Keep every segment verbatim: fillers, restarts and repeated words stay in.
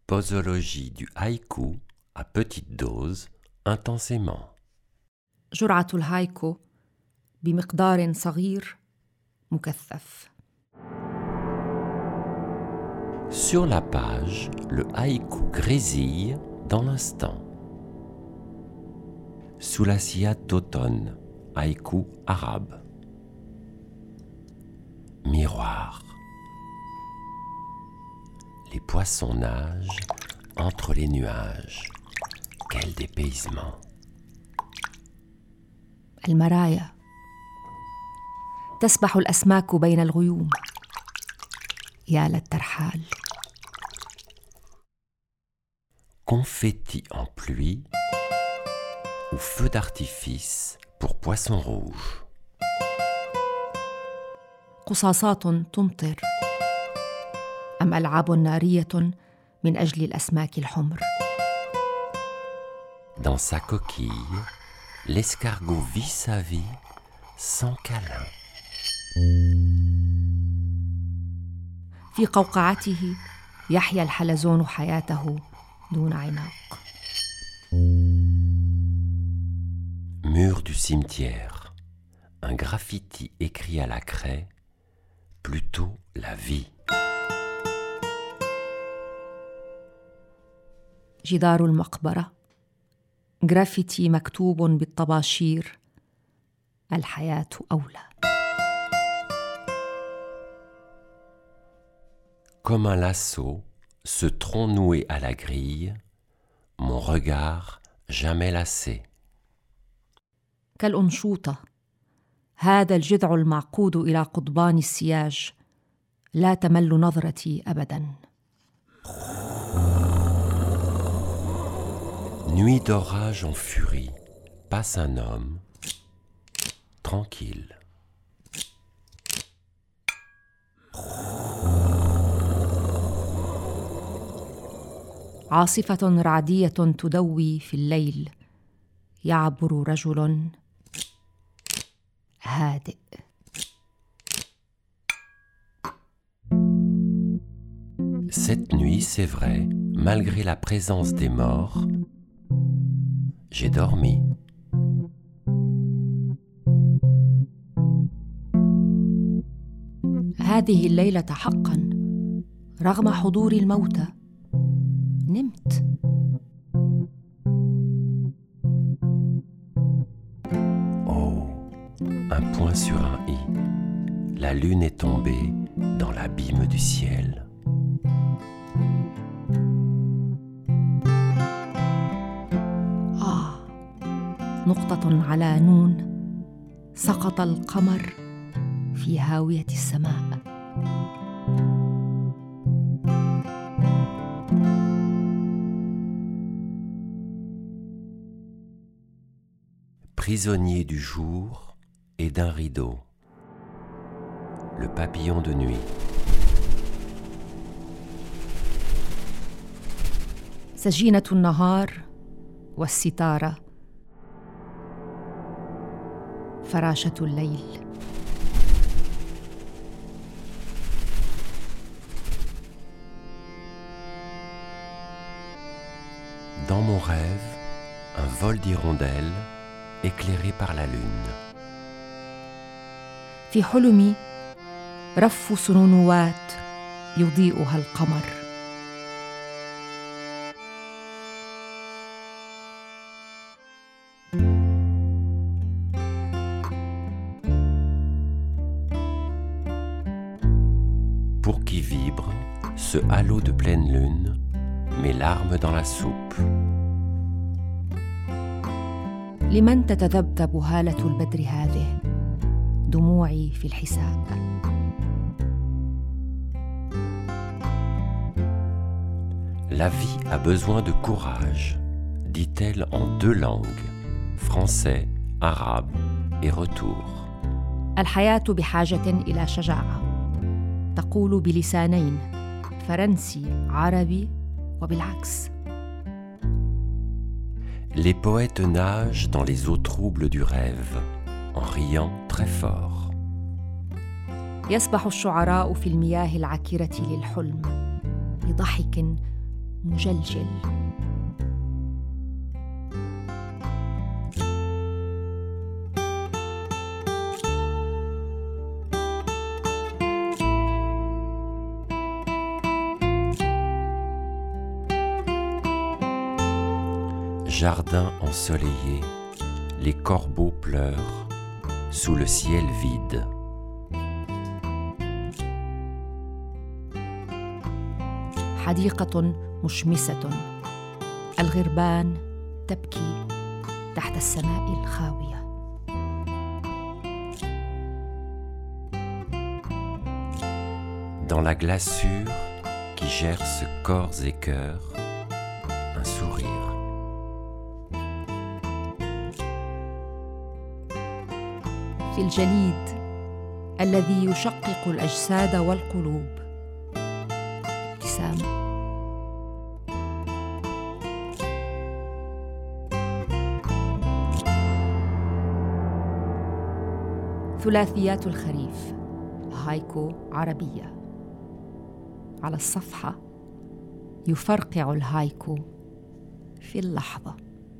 Posologie du haïku à petite dose, intensément. جرعة الهايكو بمقدار صغير مكثف. Sur la page, le haïku grésille dans l'instant. Sulasiat d'automne, haïku arabe. Miroir. Les poissons nagent entre les nuages. Quel dépaysement! المرايا. تسبح الأسماك بين الغيوم. يا للترحال. Confetti en pluie ou feu d'artifice pour poissons rouges. قصاصات تمطر أم ألعاب نارية من أجل الأسماك الحمر. Dans sa coquille, l'escargot vit sa vie sans câlin. في قوقعته يحيا الحلزون حياته دون عناق. Mur du cimetière, un graffiti écrit à la craie, plutôt la vie. جدار المقبرة، جرافيتي مكتوب بالطباشير: الحياة أولى. Comme un lasso, ce tronc noué à la grille, mon regard jamais lassé. كالأنشوطة، هذا الجذع المعقود إلى قضبان السياج، لا تمل نظرتي أبداً. Nuit d'orage en furie, passe un homme, tranquille. عاصفة رعدية تدوي في الليل، يعبر رجل هادئ. Cette nuit, c'est vrai, malgré la présence des morts, j'ai dormi. هذه الليلة حقاً رغم حضور الموتى نمت. Oh, un point sur un i. La lune est tombée dans l'abîme du ciel. آه، نقطة على نون، سقط القمر في هاوية السماء. Prisonnier du jour et d'un rideau. Le papillon de nuit. سجينة النهار والستارة، فراشة الليل. Dans mon rêve, un vol d'hirondelles éclairé par la lune. في حلمي رف سنونوات يضيئها القمر. Pour qui vibre ce halo de pleine lune, mes larmes dans la soupe. لمن تتذبذب هالة البدر هذه؟ دموعي في الحساب. La vie a besoin de courage, dit-elle en deux langues, français, arabe et retour. الحياة بحاجة إلى شجاعة، تقول بلسانين، فرنسي، عربي وبالعكس. Les poètes nagent dans les eaux troubles du rêve, en riant très fort. يسبح الشعراء في المياه العكرة للحلم بضحك مجلجل. Jardin ensoleillé, les corbeaux pleurent sous le ciel vide. حديقة مشمسة، الغربان تبكي تحت السماء الخاوية. Dans la glaçure qui gerce corps et cœurs, un sourire. في الجليد الذي يشقق الأجساد والقلوب، ابتسامة. ثلاثيات الخريف، هايكو عربية. على الصفحة يفرقع الهايكو في اللحظة.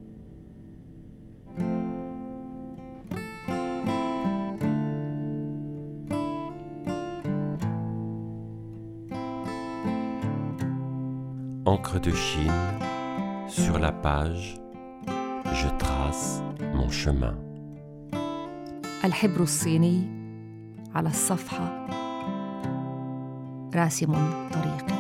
Encre de Chine, sur la page, je trace mon chemin. الحبر الصيني على الصفحة راسم طريقي.